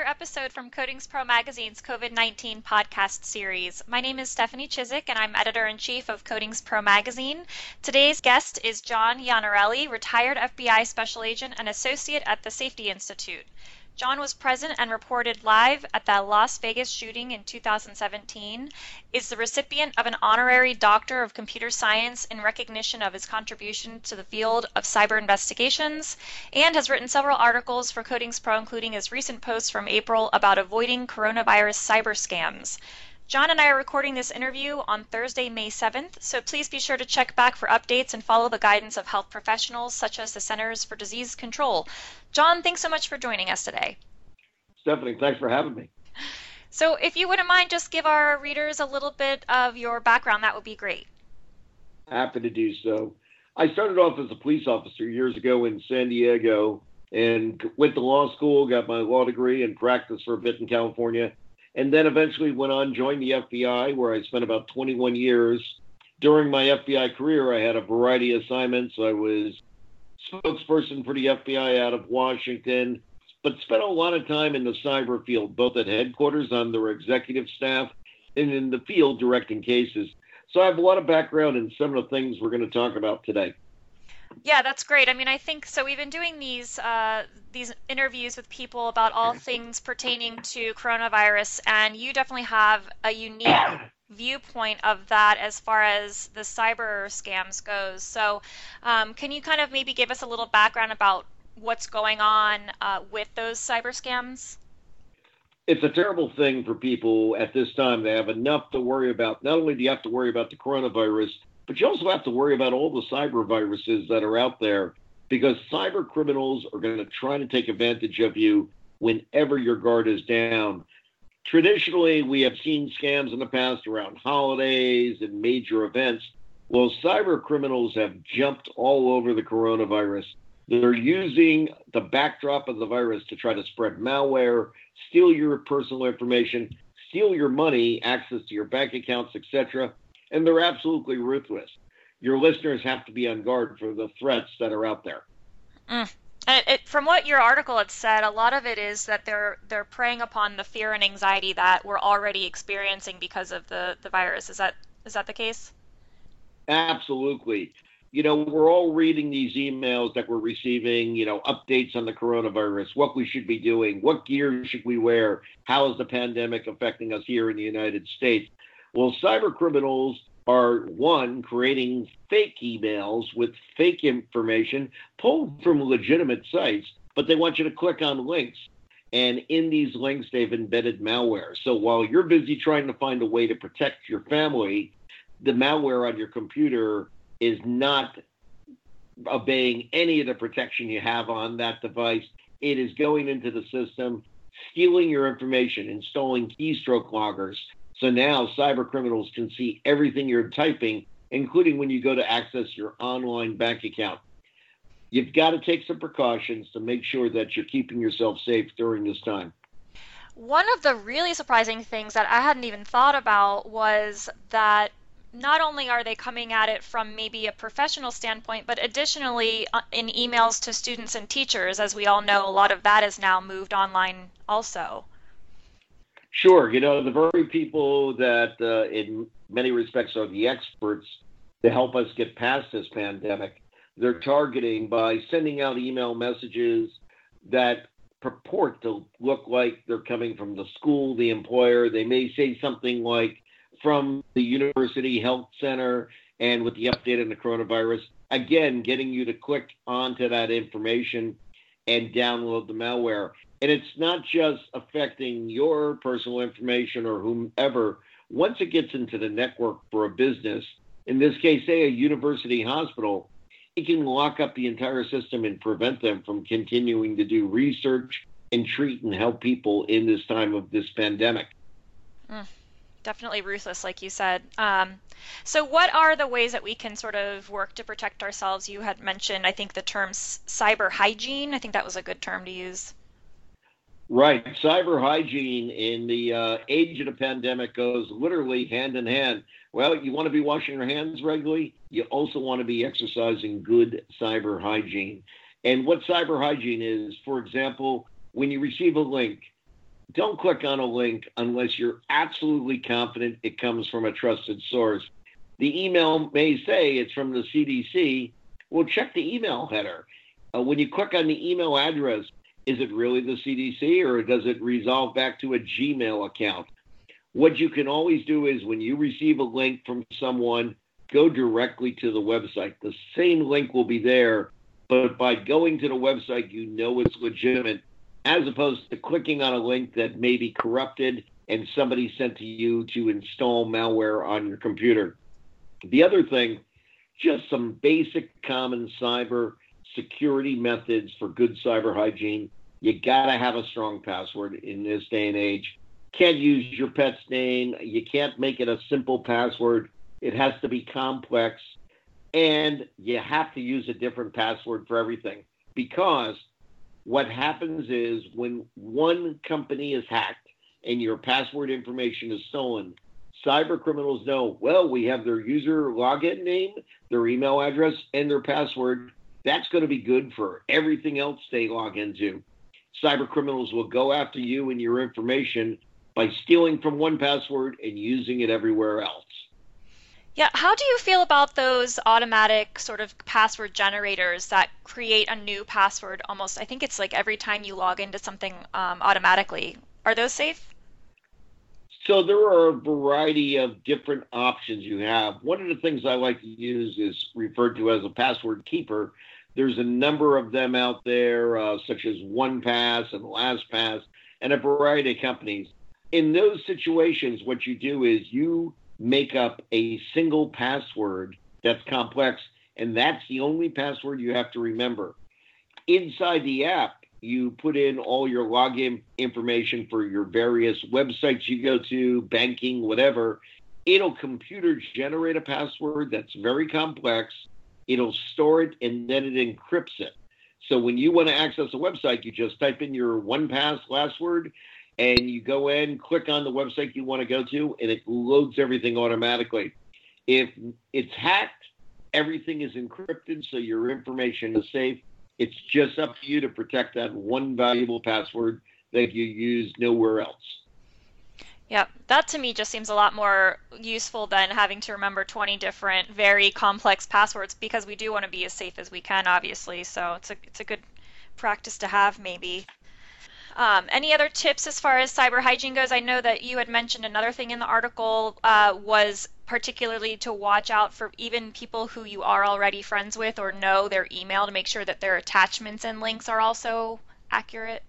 episode from Codings Pro Magazine's COVID-19 podcast series. My name is Stephanie Chizik, and I'm editor-in-chief of Codings Pro Magazine. Today's guest is John Iannarelli, retired FBI special agent and associate at the Safety Institute. John was present and reported live at the Las Vegas shooting in 2017, is the recipient of an honorary Doctor of Computer Science in recognition of his contribution to the field of cyber investigations, and has written several articles for Codings Pro, including his recent post from April about avoiding coronavirus cyber scams. John and I are recording this interview on Thursday, May 7th, so please be sure to check back for updates and follow the guidance of health professionals such as the Centers for Disease Control. John, thanks so much for joining us today. Stephanie, thanks for having me. So if you wouldn't mind, just give our readers a little bit of your background, that would be great. Happy to do so. I started off as a police officer years ago in San Diego and went to law school, got my law degree, and practiced for a bit in California. And then eventually went on, joined the FBI, where I spent about 21 years. During my FBI career, I had a variety of assignments. I was spokesperson for the FBI out of Washington, but spent a lot of time in the cyber field, both at headquarters on their executive staff and in the field directing cases. So I have a lot of background in some of the things we're going to talk about today. Yeah, that's great. I mean, I think so. We've been doing these interviews with people about all things pertaining to coronavirus, and you definitely have a unique viewpoint of that as far as the cyber scams goes. So can you kind of maybe give us a little background about what's going on with those cyber scams? It's a terrible thing for people at this time. They have enough to worry about. Not only do you have to worry about the coronavirus, but you also have to worry about all the cyber viruses that are out there, because cyber criminals are going to try to take advantage of you whenever your guard is down. Traditionally, we have seen scams in the past around holidays and major events. Well, cyber criminals have jumped all over the coronavirus. They're using the backdrop of the virus to try to spread malware, steal your personal information, steal your money, access to your bank accounts, etc., and they're absolutely ruthless. Your listeners have to be on guard for the threats that are out there. From what your article had said, a lot of it is that they're preying upon the fear and anxiety that we're already experiencing because of the virus. Is that the case? Absolutely. You know, we're all reading these emails that we're receiving, updates on the coronavirus, what we should be doing, what gear should we wear, how is the pandemic affecting us here in the United States. Well, cyber criminals are, one, creating fake emails with fake information pulled from legitimate sites, but they want you to click on links. And in these links, they've embedded malware. So while you're busy trying to find a way to protect your family, the malware on your computer is not obeying any of the protection you have on that device. It is going into the system, stealing your information, installing keystroke loggers. So now cyber criminals can see everything you're typing, including when you go to access your online bank account. You've got to take some precautions to make sure that you're keeping yourself safe during this time. One of the really surprising things that I hadn't even thought about was that not only are they coming at it from maybe a professional standpoint, but additionally in emails to students and teachers. As we all know, a lot of that is now moved online also. Sure. The very people that in many respects are the experts to help us get past this pandemic, they're targeting by sending out email messages that purport to look like they're coming from the school, the employer. They may say something like from the University Health Center and with the update on the coronavirus, again, getting you to click onto that information and download the malware. And it's not just affecting your personal information or whomever. Once it gets into the network for a business, in this case, say a university hospital, it can lock up the entire system and prevent them from continuing to do research and treat and help people in this time of this pandemic. Definitely ruthless, like you said. So what are the ways that we can sort of work to protect ourselves? You had mentioned, I think, the term cyber hygiene. I think that was a good term to use. Right. Cyber hygiene in the age of the pandemic goes literally hand in hand. Well, you want to be washing your hands regularly. You also want to be exercising good cyber hygiene. And what cyber hygiene is, for example, when you receive a link, don't click on a link unless you're absolutely confident it comes from a trusted source. The email may say it's from the CDC. Well, check the email header. When you click on the email address, is it really the CDC or does it resolve back to a Gmail account? What you can always do is when you receive a link from someone, go directly to the website. The same link will be there, but by going to the website, you know it's legitimate, as opposed to clicking on a link that may be corrupted and somebody sent to you to install malware on your computer. The other thing, just some basic common cyber security methods for good cyber hygiene. You got to have a strong password in this day and age. Can't use your pet's name. You can't make it a simple password. It has to be complex. And you have to use a different password for everything. Because what happens is when one company is hacked and your password information is stolen, cyber criminals know, well, we have their user login name, their email address, and their password. That's going to be good for everything else they log into. Cyber criminals will go after you and your information by stealing from one password and using it everywhere else. Yeah, how do you feel about those automatic sort of password generators that create a new password almost, I think it's like every time you log into something automatically. Are those safe? So there are a variety of different options you have. One of the things I like to use is referred to as a password keeper. There's a number of them out there, such as OnePass and LastPass, and a variety of companies. In those situations, what you do is you make up a single password that's complex, and that's the only password you have to remember. Inside the app, you put in all your login information for your various websites you go to, banking, whatever. It'll computer generate a password that's very complex. It'll store it, and then it encrypts it. So when you want to access a website, you just type in your OnePass password, and you go in, click on the website you want to go to, and it loads everything automatically. If it's hacked, everything is encrypted, so your information is safe. It's just up to you to protect that one valuable password that you use nowhere else. Yeah, that to me just seems a lot more useful than having to remember 20 different, very complex passwords because we do want to be as safe as we can, obviously. So it's a good practice to have, maybe. Any other tips as far as cyber hygiene goes? I know that you had mentioned another thing in the article was particularly to watch out for even people who you are already friends with or know their email to make sure that their attachments and links are also accurate.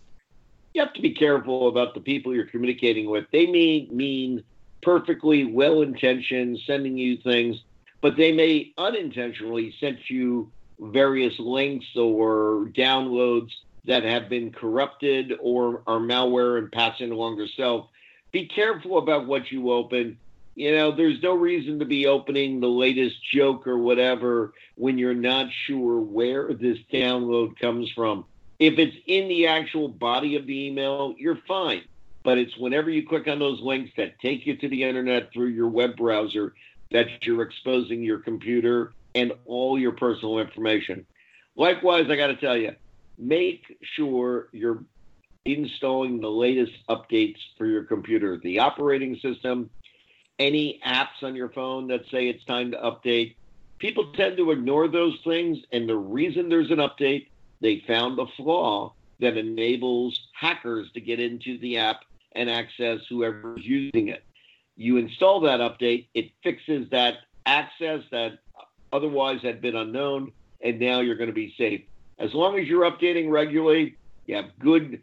You have to be careful about the people you're communicating with. They may mean perfectly well-intentioned, sending you things, but they may unintentionally send you various links or downloads that have been corrupted or are malware and passing along yourself. Be careful about what you open. You know, there's no reason to be opening the latest joke or whatever when you're not sure where this download comes from. If it's in the actual body of the email, you're fine. But it's whenever you click on those links that take you to the internet through your web browser that you're exposing your computer and all your personal information. Likewise, I got to tell you, make sure you're installing the latest updates for your computer, the operating system, any apps on your phone that say it's time to update. People tend to ignore those things, and the reason there's an update, they found a flaw that enables hackers to get into the app and access whoever's using it. You install that update, it fixes that access that otherwise had been unknown, and now you're going to be safe. As long as you're updating regularly, you have good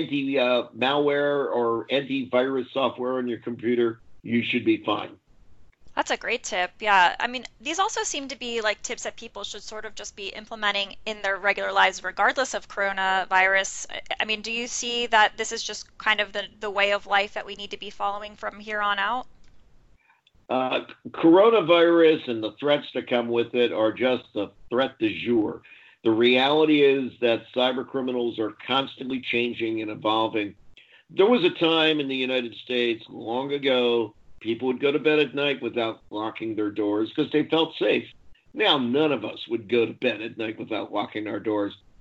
anti-malware or antivirus software on your computer, you should be fine. That's a great tip. Yeah. I mean, these also seem to be like tips that people should sort of just be implementing in their regular lives, regardless of coronavirus. I mean, do you see that this is just kind of the way of life that we need to be following from here on out? Coronavirus and the threats that come with it are just the threat du jour. The reality is that cyber criminals are constantly changing and evolving. There was a time in the United States long ago, people would go to bed at night without locking their doors because they felt safe. Now, none of us would go to bed at night without locking our doors.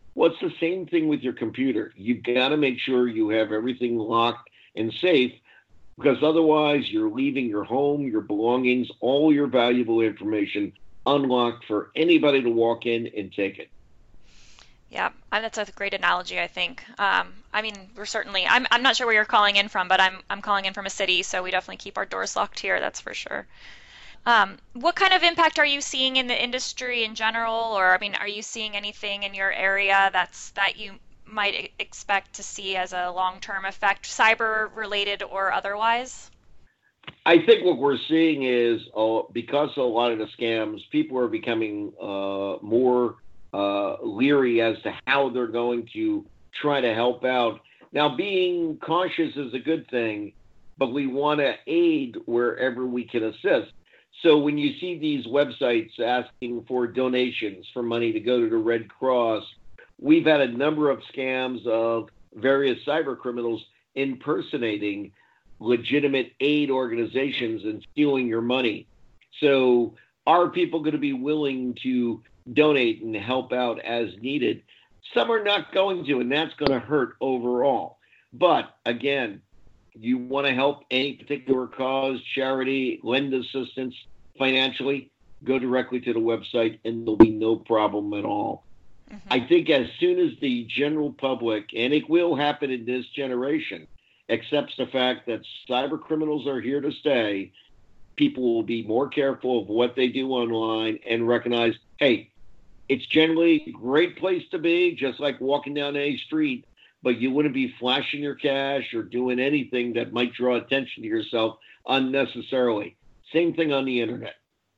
Well, it's the same thing with your computer. You've got to make sure you have everything locked and safe because otherwise you're leaving your home, your belongings, all your valuable information unlocked for anybody to walk in and take it. Yeah, and that's a great analogy, I think. I mean, we're certainly, I'm not sure where you're calling in from, but I'm calling in from a city, so we definitely keep our doors locked here, that's for sure. What kind of impact are you seeing in the industry in general, or I mean, are you seeing anything in your area that you might expect to see as a long-term effect, cyber related or otherwise? I think what we're seeing is because of a lot of the scams, people are becoming more leery as to how they're going to try to help out. Now, being cautious is a good thing, but we want to aid wherever we can assist. So when you see these websites asking for donations for money to go to the Red Cross, we've had a number of scams of various cyber criminals impersonating legitimate aid organizations and stealing your money. So are people going to be willing to donate and help out as needed? Some are not going to, and that's going to hurt overall. But again, you want to help any particular cause, charity, lend assistance financially, go directly to the website and there'll be no problem at all. I think as soon as the general public, and it will happen in this generation, accepts the fact that cyber criminals are here to stay, people will be more careful of what they do online and recognize, hey, it's generally a great place to be, just like walking down a street, but you wouldn't be flashing your cash or doing anything that might draw attention to yourself unnecessarily. Same thing on the internet.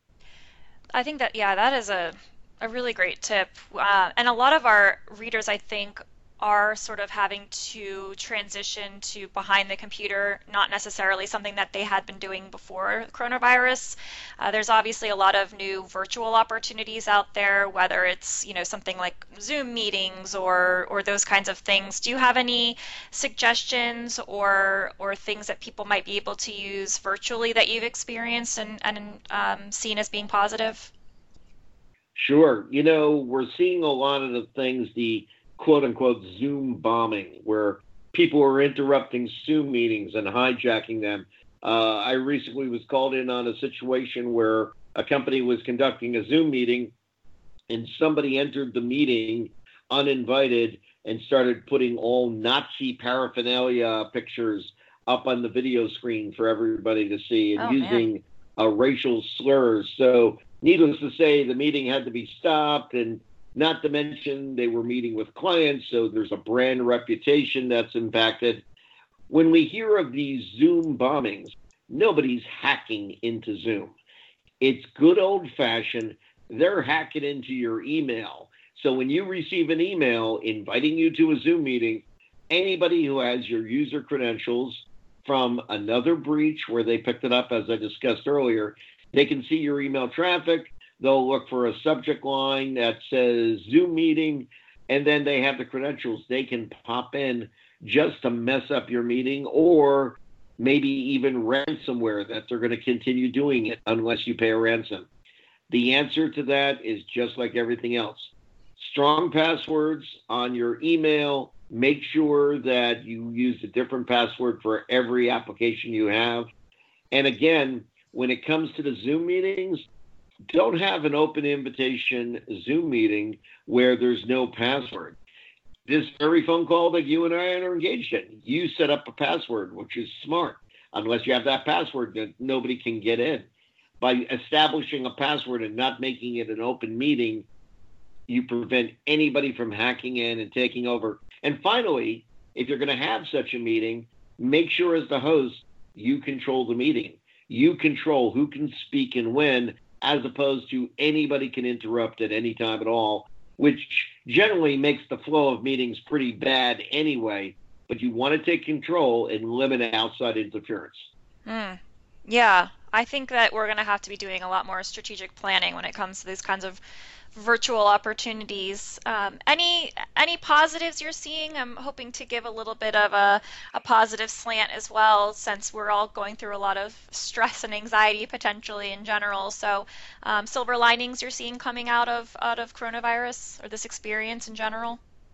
I think that, yeah, that is a really great tip. And a lot of our readers, I think, are sort of having to transition to behind the computer, not necessarily something that they had been doing before coronavirus. There's obviously a lot of new virtual opportunities out there, whether it's, something like Zoom meetings or those kinds of things. Do you have any suggestions or things that people might be able to use virtually that you've experienced and seen as being positive? Sure. We're seeing a lot of the things, the quote unquote Zoom bombing, where people are interrupting Zoom meetings and hijacking them. I recently was called in on a situation where a company was conducting a Zoom meeting and somebody entered the meeting uninvited and started putting all Nazi paraphernalia pictures up on the video screen for everybody to see and using racial slurs. So needless to say, the meeting had to be stopped, and not to mention they were meeting with clients, so there's a brand reputation that's impacted. When we hear of these Zoom bombings, nobody's hacking into Zoom. It's good old-fashioned. They're hacking into your email. So when you receive an email inviting you to a Zoom meeting, anybody who has your user credentials from another breach where they picked it up, as I discussed earlier, they can see your email traffic. They'll look for a subject line that says Zoom meeting, and then they have the credentials. They can pop in just to mess up your meeting, or maybe even ransomware that they're going to continue doing it unless you pay a ransom. The answer to that is just like everything else. Strong passwords on your email. Make sure that you use a different password for every application you have. And again, when it comes to the Zoom meetings, don't have an open invitation Zoom meeting where there's no password. This very phone call that you and I are engaged in, you set up a password, which is smart. Unless you have that password, that nobody can get in. By establishing a password and not making it an open meeting, you prevent anybody from hacking in and taking over. And finally, if you're going to have such a meeting, make sure as the host, you control the meeting. You control who can speak and when, as opposed to anybody can interrupt at any time at all, which generally makes the flow of meetings pretty bad anyway. But you want to take control and limit outside interference. Yeah, I think that we're going to have to be doing a lot more strategic planning when it comes to these kinds of virtual opportunities. Any positives you're seeing? I'm hoping to give a little bit of a positive slant as well, since we're all going through a lot of stress and anxiety potentially in general. So, silver linings you're seeing coming out of coronavirus or this experience in general?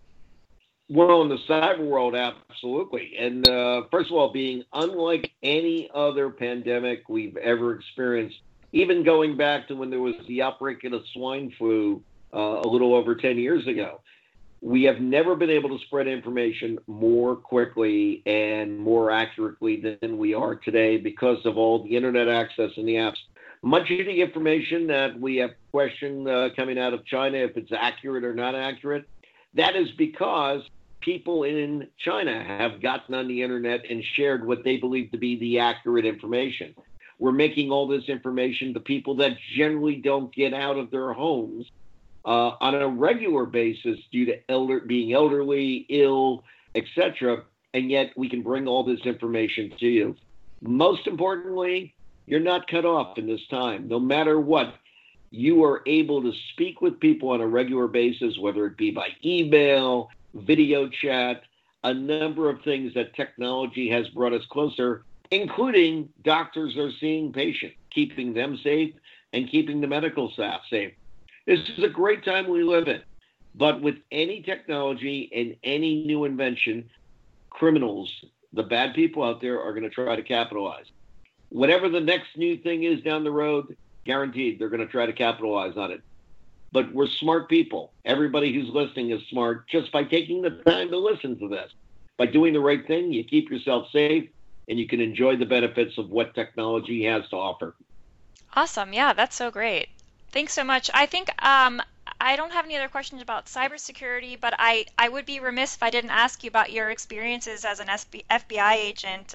Well, in the cyber world, absolutely. And first of all, being unlike any other pandemic we've ever experienced, even going back to when there was the outbreak of the swine flu a little over 10 years ago, we have never been able to spread information more quickly and more accurately than we are today because of all the internet access and the apps. Much of the information that we have questioned coming out of China, if it's accurate or not accurate, that is because people in China have gotten on the internet and shared what they believe to be the accurate information. We're making all this information to people that generally don't get out of their homes on a regular basis due to being elderly, ill, etc. And yet we can bring all this information to you. Most importantly, you're not cut off in this time. No matter what, you are able to speak with people on a regular basis, whether it be by email, video chat, a number of things that technology has brought us closer, including doctors are seeing patients, keeping them safe and keeping the medical staff safe. This is a great time we live in. But with any technology and any new invention, criminals, the bad people out there, are going to try to capitalize. Whatever the next new thing is down the road, guaranteed they're going to try to capitalize on it. But we're smart people. Everybody who's listening is smart just by taking the time to listen to this. By doing the right thing, you keep yourself safe and you can enjoy the benefits of what technology has to offer. Awesome. Yeah, that's so great. Thanks so much. I think I don't have any other questions about cybersecurity, but I would be remiss if I didn't ask you about your experiences as an FBI agent.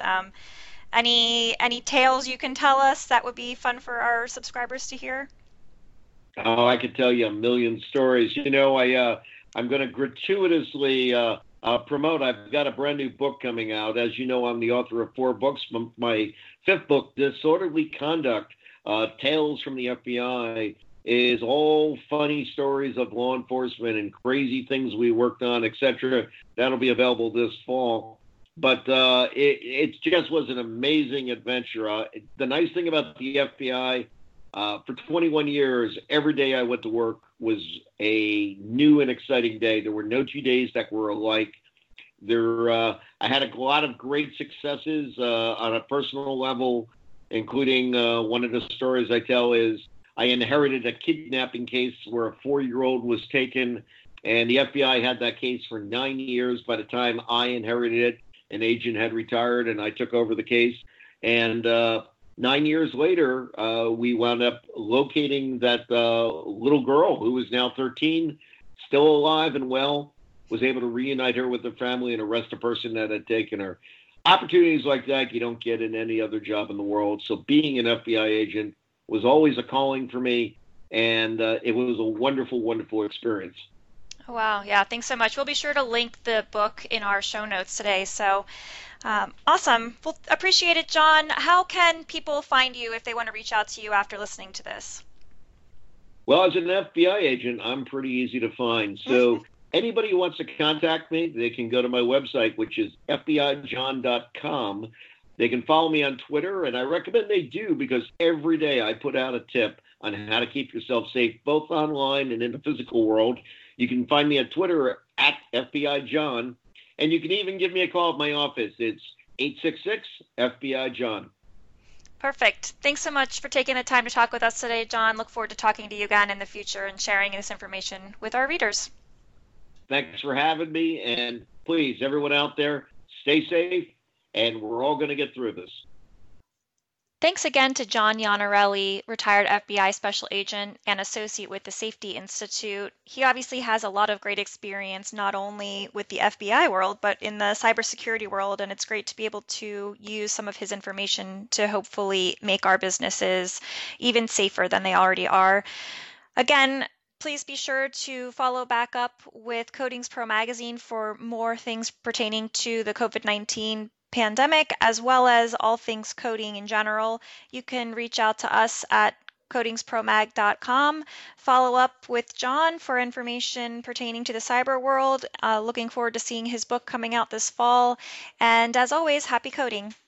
Any tales you can tell us that would be fun for our subscribers to hear? Oh, I could tell you a million stories. You know, I'm going to gratuitously promote. I've got a brand new book coming out. As you know, I'm the author of 4 books. My 5th book, Disorderly Conduct, Tales from the FBI, is all funny stories of law enforcement and crazy things we worked on, etc. That'll be available this fall. But it just was an amazing adventure. The nice thing about the FBI, for 21 years, every day I went to work was a new and exciting day. There were no 2 days that were alike. I had a lot of great successes on a personal level, including one of the stories I tell is I inherited a kidnapping case where a 4-year-old was taken, and the FBI had that case for 9 years. By the time I inherited it, an agent had retired, and I took over the case. And 9 years later, we wound up locating that little girl who is now 13, still alive and well, was able to reunite her with her family and arrest the person that had taken her. Opportunities like that you don't get in any other job in the world. So being an FBI agent was always a calling for me, and it was a wonderful, wonderful experience. Wow. Yeah. Thanks so much. We'll be sure to link the book in our show notes today. So awesome. Well, appreciate it, John. How can people find you if they want to reach out to you after listening to this? Well, as an FBI agent, I'm pretty easy to find. So anybody who wants to contact me, they can go to my website, which is fbijohn.com. They can follow me on Twitter, and I recommend they do because every day I put out a tip on how to keep yourself safe, both online and in the physical world. You can find me on Twitter at FBIJohn, and you can even give me a call at my office. It's 866-FBI-JOHN. Perfect. Thanks so much for taking the time to talk with us today, John. Look forward to talking to you again in the future and sharing this information with our readers. Thanks for having me, and please, everyone out there, stay safe, and we're all going to get through this. Thanks again to John Iannarelli, retired FBI special agent and associate with the Safety Institute. He obviously has a lot of great experience, not only with the FBI world, but in the cybersecurity world, and it's great to be able to use some of his information to hopefully make our businesses even safer than they already are. Again, please be sure to follow back up with Codings Pro Magazine for more things pertaining to the COVID-19 pandemic, as well as all things coding in general. You can reach out to us at codingspromag.com. Follow up with John for information pertaining to the cyber world. Looking forward to seeing his book coming out this fall. And as always, happy coding.